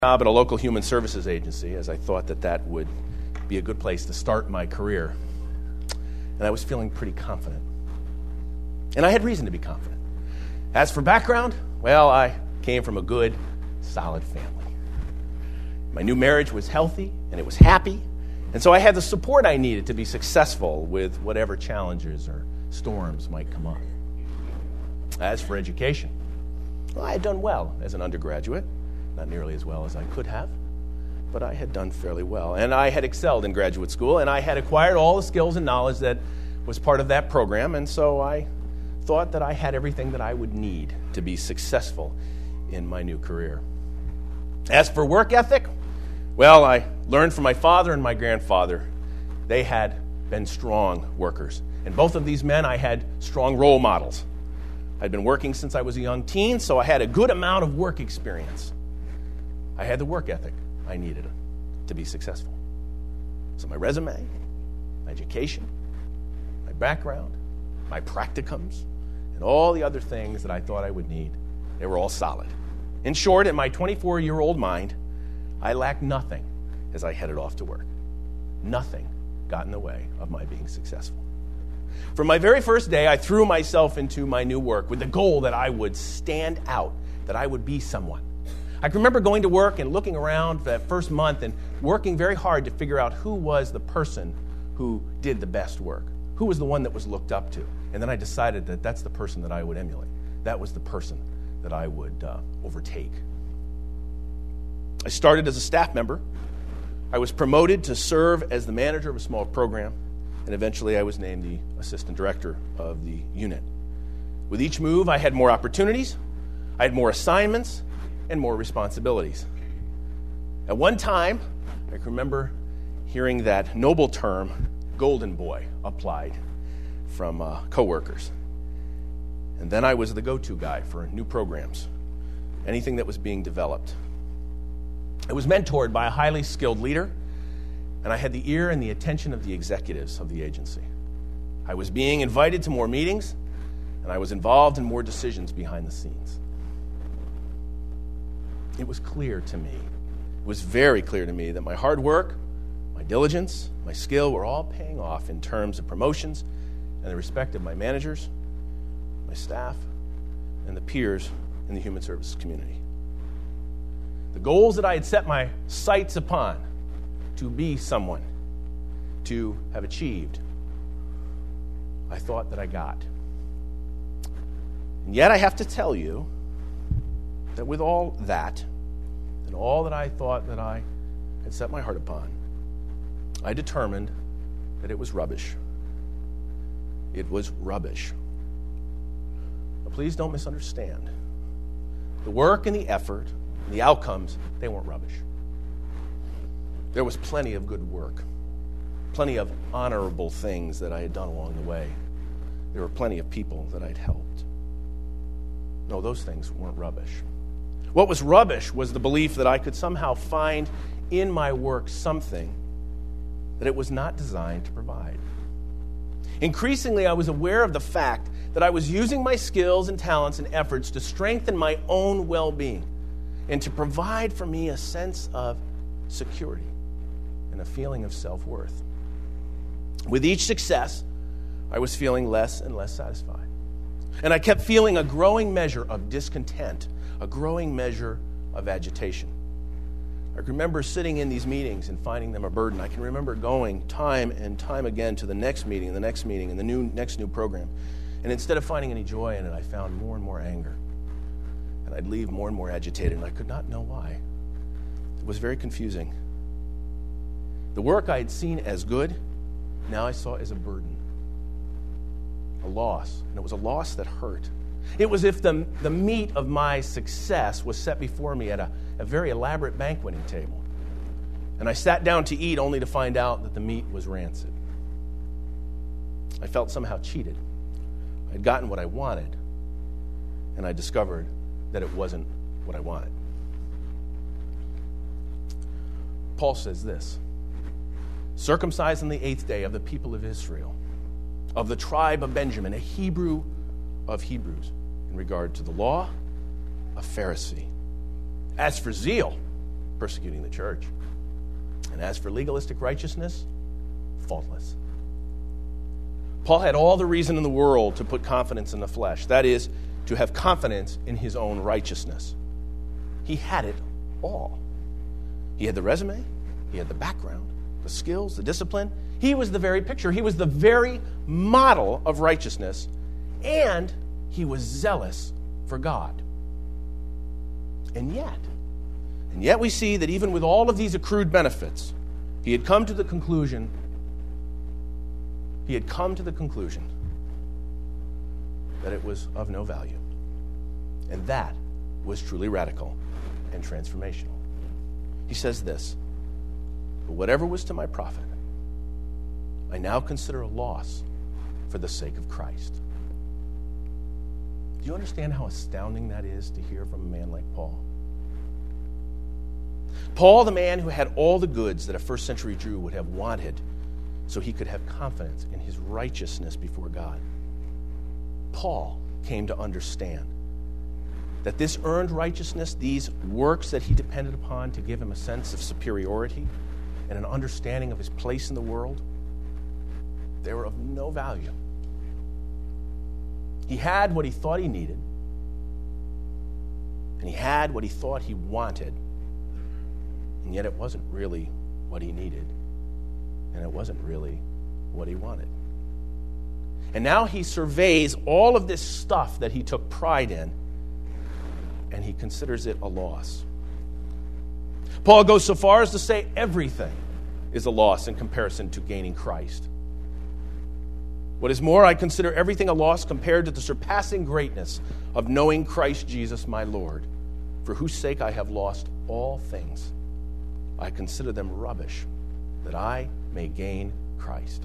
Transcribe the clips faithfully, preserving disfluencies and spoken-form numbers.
job at a local human services agency, as I thought that that would be a good place to start my career. And I was feeling pretty confident. And I had reason to be confident. As for background, well, I came from a good, solid family. My new marriage was healthy, and it was happy, and so I had the support I needed to be successful with whatever challenges or storms might come up. As for education, well, I had done well as an undergraduate. Not nearly as well as I could have, but I had done fairly well. And I had excelled in graduate school, and I had acquired all the skills and knowledge that was part of that program, and so I thought that I had everything that I would need to be successful in my new career. As for work ethic, well, I learned from my father and my grandfather. They had been strong workers. And both of these men, I had strong role models. I'd been working since I was a young teen, so I had a good amount of work experience. I had the work ethic I needed to be successful. So my resume, my education, my background, my practicums, and all the other things that I thought I would need, they were all solid. In short, in my twenty-four-year-old mind, I lacked nothing as I headed off to work. Nothing got in the way of my being successful. From my very first day, I threw myself into my new work with the goal that I would stand out, that I would be someone. I can remember going to work and looking around that first month and working very hard to figure out who was the person who did the best work, who was the one that was looked up to. And then I decided that that's the person that I would emulate. That was the person that I would uh, overtake. I started as a staff member. I was promoted to serve as the manager of a small program, and eventually I was named the assistant director of the unit. With each move, I had more opportunities, I had more assignments, and more responsibilities. At one time, I can remember hearing that noble term, golden boy, applied from uh, coworkers. And then I was the go-to guy for new programs, anything that was being developed. I was mentored by a highly skilled leader, and I had the ear and the attention of the executives of the agency. I was being invited to more meetings, and I was involved in more decisions behind the scenes. It was clear to me, it was very clear to me that my hard work, my diligence, my skill were all paying off in terms of promotions and the respect of my managers, my staff, and the peers in the human services community. The goals that I had set my sights upon to be someone, to have achieved, I thought that I got. And yet I have to tell you that with all that, and all that I thought that I had set my heart upon, I determined that it was rubbish. It was rubbish. But please don't misunderstand. The work and the effort, and the outcomes, they weren't rubbish. There was plenty of good work, plenty of honorable things that I had done along the way. There were plenty of people that I'd helped. No, those things weren't rubbish. What was rubbish was the belief that I could somehow find in my work something that it was not designed to provide. Increasingly, I was aware of the fact that I was using my skills and talents and efforts to strengthen my own well-being and to provide for me a sense of security and a feeling of self-worth. With each success, I was feeling less and less satisfied. And I kept feeling a growing measure of discontent, a growing measure of agitation. I remember sitting in these meetings and finding them a burden. I can remember going time and time again to the next meeting, and the next meeting, and the new next new program. And instead of finding any joy in it, I found more and more anger. And I'd leave more and more agitated, and I could not know why. It was very confusing. The work I had seen as good, now I saw as a burden, a loss, and it was a loss that hurt. It was as if the, the meat of my success was set before me at a, a very elaborate banqueting table. And I sat down to eat only to find out that the meat was rancid. I felt somehow cheated. I'd gotten what I wanted, and I discovered that it wasn't what I wanted. Paul says this, circumcised on the eighth day of the people of Israel, of the tribe of Benjamin, a Hebrew of Hebrews, in regard to the law, a Pharisee. As for zeal, persecuting the church. And as for legalistic righteousness, faultless. Paul had all the reason in the world to put confidence in the flesh. That is, to have confidence in his own righteousness. He had it all. He had the resume, he had the background, the skills, the discipline. He was the very picture. He was the very model of righteousness, and he was zealous for God. And yet, and yet we see that even with all of these accrued benefits, he had come to the conclusion, he had come to the conclusion that it was of no value. And that was truly radical and transformational. He says this, "But whatever was to my profit, I now consider a loss for the sake of Christ." Do you understand how astounding that is to hear from a man like Paul? Paul, the man who had all the goods that a first century Jew would have wanted so he could have confidence in his righteousness before God. Paul came to understand that this earned righteousness, these works that he depended upon to give him a sense of superiority and an understanding of his place in the world, they were of no value. He had what he thought he needed, and he had what he thought he wanted, and yet it wasn't really what he needed, and it wasn't really what he wanted. And now he surveys all of this stuff that he took pride in, and he considers it a loss. Paul goes so far as to say everything is a loss in comparison to gaining Christ. What is more, I consider everything a loss compared to the surpassing greatness of knowing Christ Jesus my Lord, for whose sake I have lost all things. I consider them rubbish, that I may gain Christ.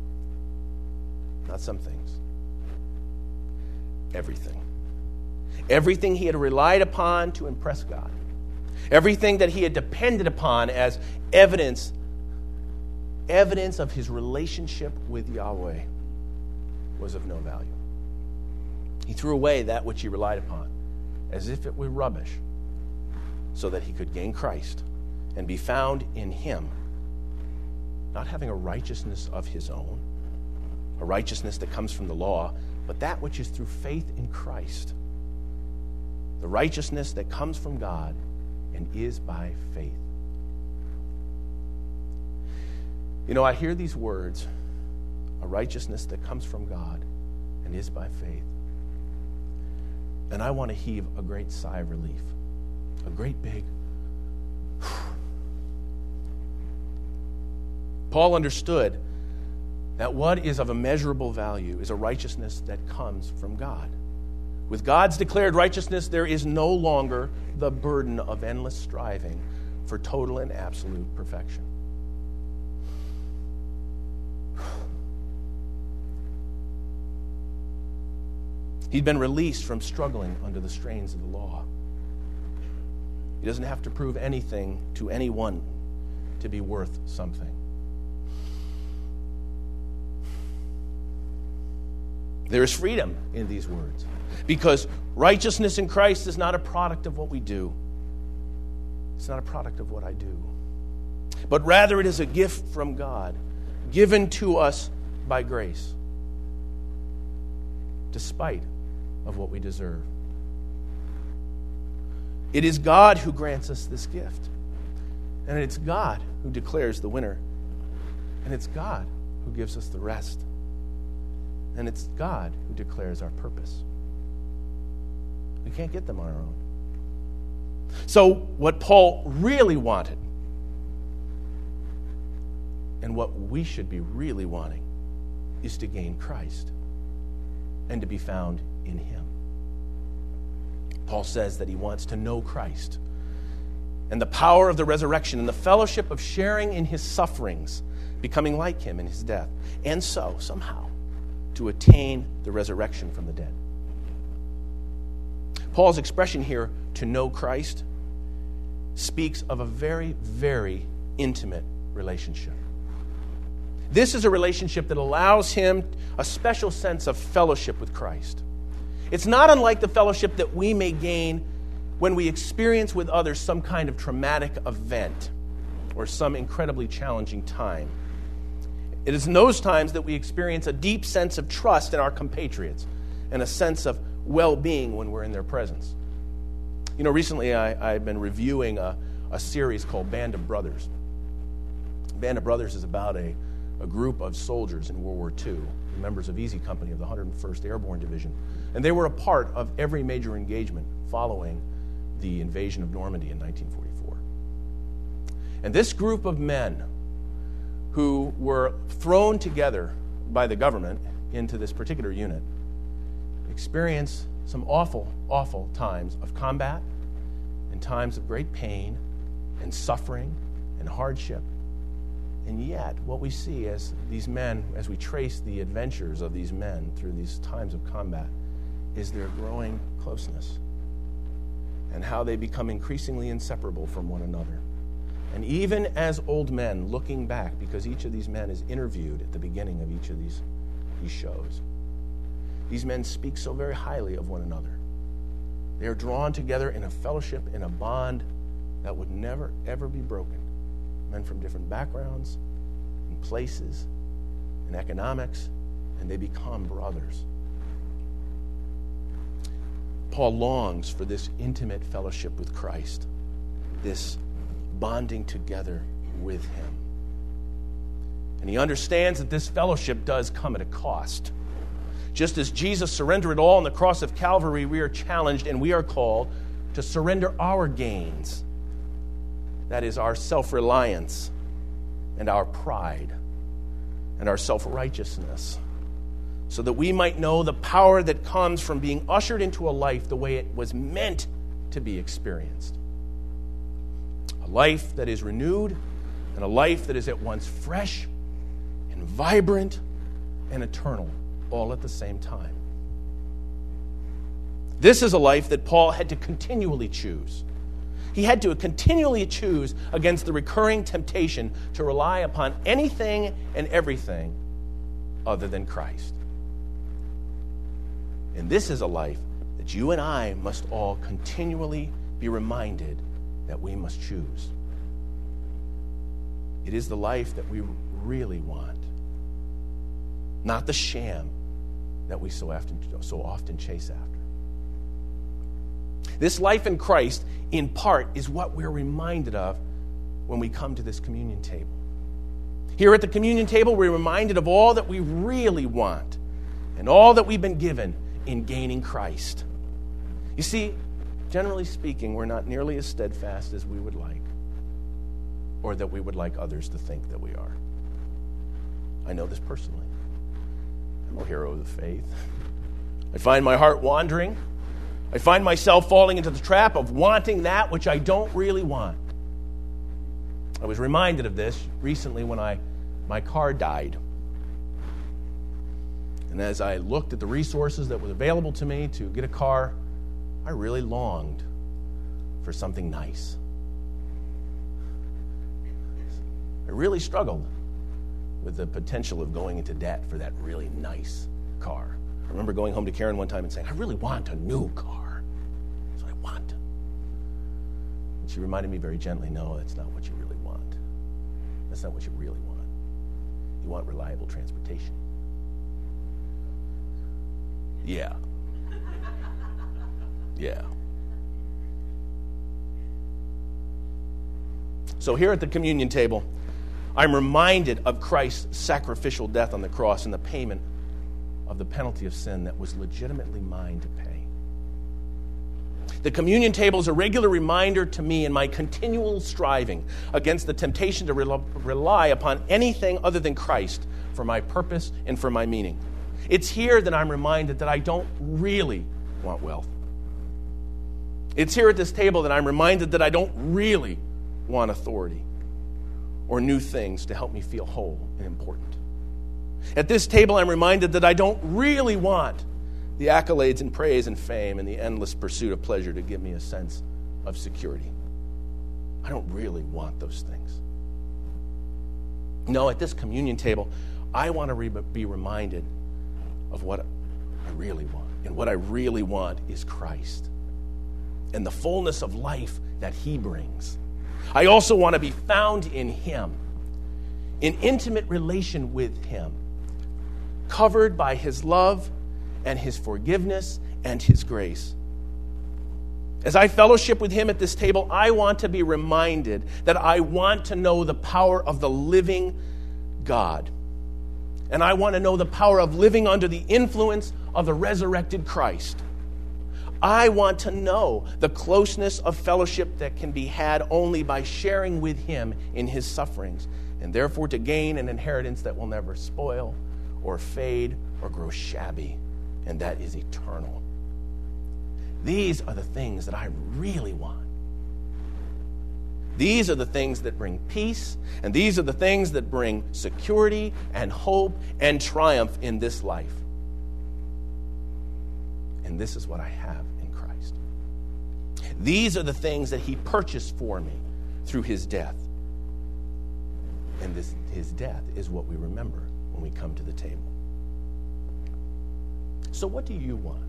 Not some things. Everything. Everything he had relied upon to impress God. Everything that he had depended upon as evidence, evidence of his relationship with Yahweh was of no value. He threw away that which he relied upon as if it were rubbish so that he could gain Christ and be found in him, not having a righteousness of his own, a righteousness that comes from the law, but that which is through faith in Christ, the righteousness that comes from God and is by faith. You know, I hear these words, a righteousness that comes from God and is by faith, and I want to heave a great sigh of relief, a great big Paul understood that what is of immeasurable value is a righteousness that comes from God. With God's declared righteousness, there is no longer the burden of endless striving for total and absolute perfection. He'd been released from struggling under the strains of the law. He doesn't have to prove anything to anyone to be worth something. There is freedom in these words, because righteousness in Christ is not a product of what we do. It's not a product of what I do. But rather it is a gift from God, given to us by grace, despite of what we deserve. It is God who grants us this gift. And it's God who declares the winner. And it's God who gives us the rest. And it's God who declares our purpose. We can't get them on our own. So what Paul really wanted, and what we should be really wanting, is to gain Christ and to be found in him. Paul says that he wants to know Christ and the power of the resurrection and the fellowship of sharing in his sufferings, becoming like him in his death, and so, somehow, to attain the resurrection from the dead. Paul's expression here, to know Christ, speaks of a very, very intimate relationship. This is a relationship that allows him a special sense of fellowship with Christ. It's not unlike the fellowship that we may gain when we experience with others some kind of traumatic event or some incredibly challenging time. It is in those times that we experience a deep sense of trust in our compatriots and a sense of well-being when we're in their presence. You know, recently I, I've been reviewing a, a series called Band of Brothers. Band of Brothers is about a, a group of soldiers in World War Two, members of Easy Company of the one hundred first Airborne Division. And they were a part of every major engagement following the invasion of Normandy in nineteen forty-four. And this group of men who were thrown together by the government into this particular unit experienced some awful, awful times of combat and times of great pain and suffering and hardship. And yet, what we see as these men, as we trace the adventures of these men through these times of combat, is their growing closeness and how they become increasingly inseparable from one another. And even as old men, looking back, because each of these men is interviewed at the beginning of each of these, these shows, these men speak so very highly of one another. They are drawn together in a fellowship, in a bond that would never, ever be broken. Men from different backgrounds and places and economics, and they become brothers. Paul longs for this intimate fellowship with Christ, this bonding together with him. And he understands that this fellowship does come at a cost. Just as Jesus surrendered it all on the cross of Calvary, we are challenged and we are called to surrender our gains. That is our self-reliance and our pride and our self-righteousness, so that we might know the power that comes from being ushered into a life the way it was meant to be experienced. A life that is renewed and a life that is at once fresh and vibrant and eternal, all at the same time. This is a life that Paul had to continually choose. He had to continually choose against the recurring temptation to rely upon anything and everything other than Christ. And this is a life that you and I must all continually be reminded that we must choose. It is the life that we really want, not the sham that we so often, so often chase after. This life in Christ, in part, is what we're reminded of when we come to this communion table. Here at the communion table, we're reminded of all that we really want and all that we've been given in gaining Christ. You see, generally speaking, we're not nearly as steadfast as we would like, or that we would like others to think that we are. I know this personally. I'm no hero of the faith. I find my heart wandering. I find myself falling into the trap of wanting that which I don't really want. I was reminded of this recently when I my car died. And as I looked at the resources that were available to me to get a car, I really longed for something nice. I really struggled with the potential of going into debt for that really nice car. I remember going home to Karen one time and saying, I really want a new car. That's what I want. And she reminded me very gently, no, that's not what you really want. That's not what you really want. You want reliable transportation. Yeah. Yeah. So here at the communion table, I'm reminded of Christ's sacrificial death on the cross and the payment of the penalty of sin that was legitimately mine to pay. The communion table is a regular reminder to me in my continual striving against the temptation to rely upon anything other than Christ for my purpose and for my meaning. It's here that I'm reminded that I don't really want wealth. It's here at this table that I'm reminded that I don't really want authority or new things to help me feel whole and important. At this table, I'm reminded that I don't really want the accolades and praise and fame and the endless pursuit of pleasure to give me a sense of security. I don't really want those things. No, at this communion table, I want to re- be reminded of what I really want. And what I really want is Christ. and the fullness of life that he brings. I also want to be found in him, in intimate relation with him, covered by his love and his forgiveness and his grace. As I fellowship with him at this table, I want to be reminded that I want to know the power of the living God. And I want to know the power of living under the influence of the resurrected Christ. I want to know the closeness of fellowship that can be had only by sharing with him in his sufferings, and therefore to gain an inheritance that will never spoil or fade or grow shabby, and that is eternal. These are the things that I really want. These are the things that bring peace, and these are the things that bring security and hope and triumph in this life. And this is what I have in Christ. These are the things that he purchased for me through his death. And this, his death is what we remember when we come to the table. So what do you want?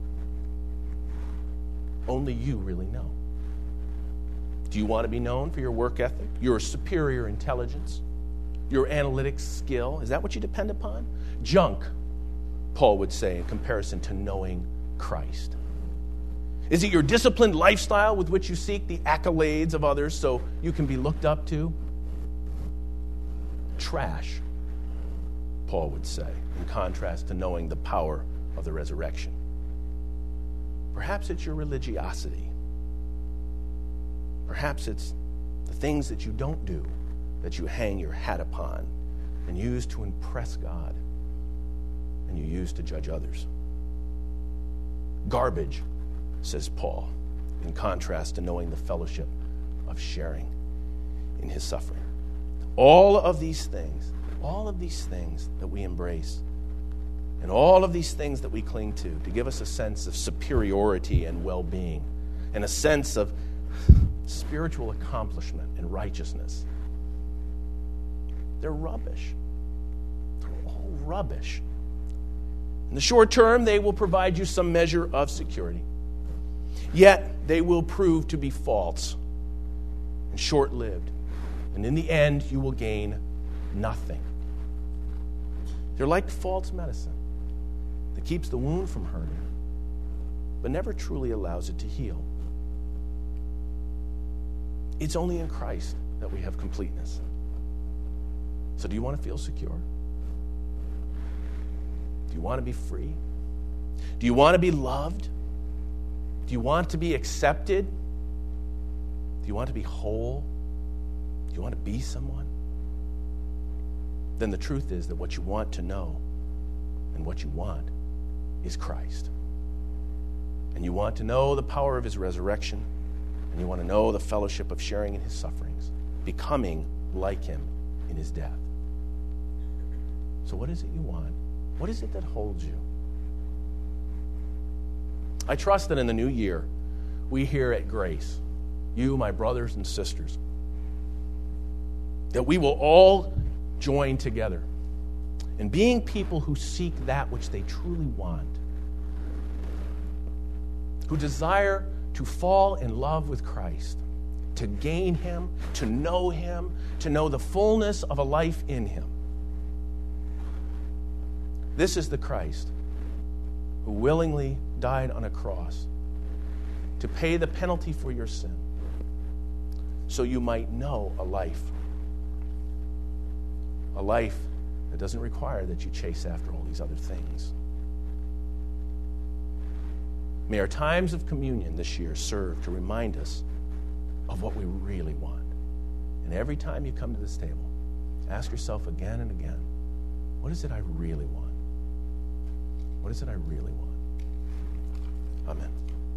Only you really know. Do you want to be known for your work ethic, your superior intelligence, your analytics skill? Is that what you depend upon? Junk, Paul would say, in comparison to knowing Christ. Is it your disciplined lifestyle with which you seek the accolades of others so you can be looked up to? Trash, Paul would say, in contrast to knowing the power of the resurrection. Perhaps it's your religiosity. Perhaps it's the things that you don't do that you hang your hat upon and use to impress God and you use to judge others. Garbage, says Paul, in contrast to knowing the fellowship of sharing in his suffering. All of these things, all of these things that we embrace, and all of these things that we cling to, to give us a sense of superiority and well-being, and a sense of spiritual accomplishment and righteousness, they're rubbish. They're all rubbish. In the short term, they will provide you some measure of security. Yet, they will prove to be false and short-lived. And in the end, you will gain nothing. They're like false medicine that keeps the wound from hurting, but never truly allows it to heal. It's only in Christ that we have completeness. So do you want to feel secure? Do you want to be free? Do you want to be loved? Do you want to be accepted? Do you want to be whole? Do you want to be someone? Then the truth is that what you want to know and what you want is Christ. And you want to know the power of his resurrection, and you want to know the fellowship of sharing in his sufferings, becoming like him in his death. So what is it you want? What is it that holds you? I trust that in the new year, we here at Grace, you, my brothers and sisters, that we will all join together in being people who seek that which they truly want, who desire to fall in love with Christ, to gain him, to know him, to know the fullness of a life in him. This is the Christ who willingly died on a cross to pay the penalty for your sin so you might know a life. A life that doesn't require that you chase after all these other things. May our times of communion this year serve to remind us of what we really want. And every time you come to this table, ask yourself again and again, what is it I really want? What is it I really want? Amen.